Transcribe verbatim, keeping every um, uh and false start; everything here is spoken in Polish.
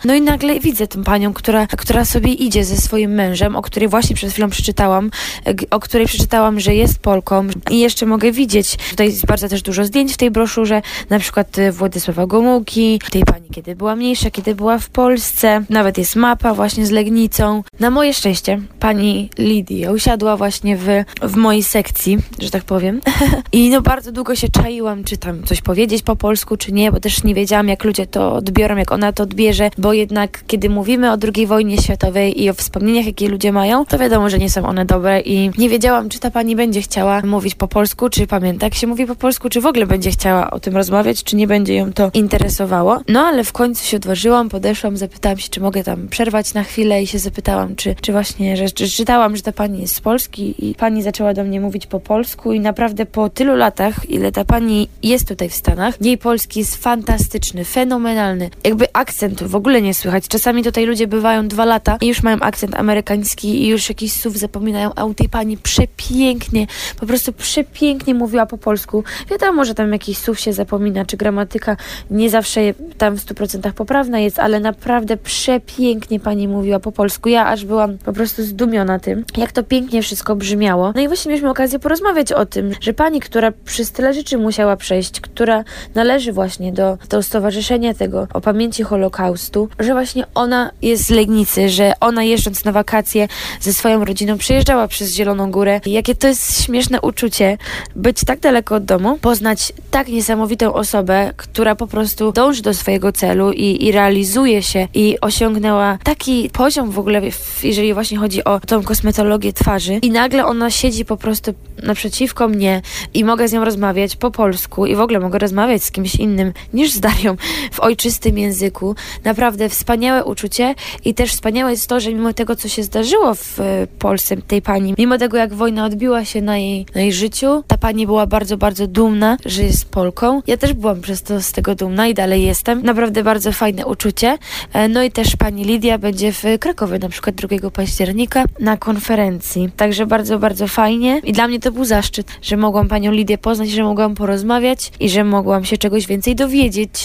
No i nagle widzę tę panią, która, która sobie idzie ze swoim mężem, o której właśnie przed chwilą przeczytałam, o której przeczytałam, że jest Polką i jeszcze mogę widzieć, tutaj jest bardzo też dużo zdjęć w tej broszurze, na przykład Władysława Gomułki, tej pani, kiedy była mniejsza, kiedy była w Polsce, nawet jest mapa właśnie z Legnicą. Na moje szczęście pani Lidia usiadła właśnie w, w mojej sekcji, że tak powiem. I no bardzo długo się czaiłam, czy tam coś powiedzieć po polsku, czy nie, bo też nie wiedziałam, jak ludzie to odbiorą, jak ona to odbierze, bo jednak kiedy mówimy o drugiej wojnie światowej i o wspomnieniach, jakie ludzie mają, to wiadomo, że nie są one dobre i nie wiedziałam, czy ta pani będzie chciała mówić po polsku, czy pamięta, jak się mówi po polsku, czy w ogóle będzie chciała o tym rozmawiać, czy nie będzie ją to interesowało. No ale w końcu się odważyłam, podeszłam, zapytałam się, czy mogę tam przerwać na chwilę i się zapytałam, czy, czy właśnie, że, że czytałam, że ta pani jest z Polski i pani zaczęła do mnie mówić po polsku i naprawdę po tylu latach, ile ta pani jest tutaj w Stanach, jej polski jest fantastyczny, fenomenalny. Jakby akcent w ogóle nie słychać. Czasami tutaj ludzie bywają dwa lata i już mają akcent amerykański i już jakiś słów zapominają, a u tej pani przepięknie, po prostu przepięknie mówiła po polsku. Wiadomo, że tam jakiś słów się zapomina, czy gramatyka nie zawsze tam w stu procentach poprawna jest, ale naprawdę przepięknie pani mówiła po polsku. Ja aż byłam po prostu zdumiona tym, jak to pięknie wszystko brzmiało. No i właśnie mieliśmy okazję porozmawiać o tym, że pani, która przez tyle rzeczy musiała przejść, która należy właśnie do, do stowarzyszenia tego o pamięci Holokaustu, że właśnie ona jest z Legnicy, że ona jeżdżąc na wakacje ze swoją rodziną przejeżdżała przez Zieloną Górę. Jakie to jest śmieszne uczucie być tak daleko od domu, poznać tak niesamowitą osobę, która po prostu dąży do swojego celu i, i realizuje się i osiągnęła taki poziom w ogóle, jeżeli właśnie chodzi o tą kosmetologię twarzy i nagle ona siedzi po prostu naprzeciwko mnie i mogę z nią rozmawiać po polsku i w ogóle mogę rozmawiać z kimś innym niż z Darią w ojczystym języku. Naprawdę wspaniałe uczucie i też wspaniałe jest to, że mimo tego, co się zdarzyło w Polsce tej pani, mimo tego, jak wojna odbiła się na jej, na jej życiu, ta pani była bardzo, bardzo dumna, że jest Polką. Ja też byłam przez to z tego dumna i dalej jestem. Naprawdę bardzo fajne uczucie. No i też pani Lidia będzie w Krakowie na przykład drugiego października na konferencji. Także bardzo, bardzo fajnie i dla mnie to był zaszczyt, że mogłam panią Lidię poznać, że mogłam porozmawiać i że mogłam się czegoś więcej dowiedzieć.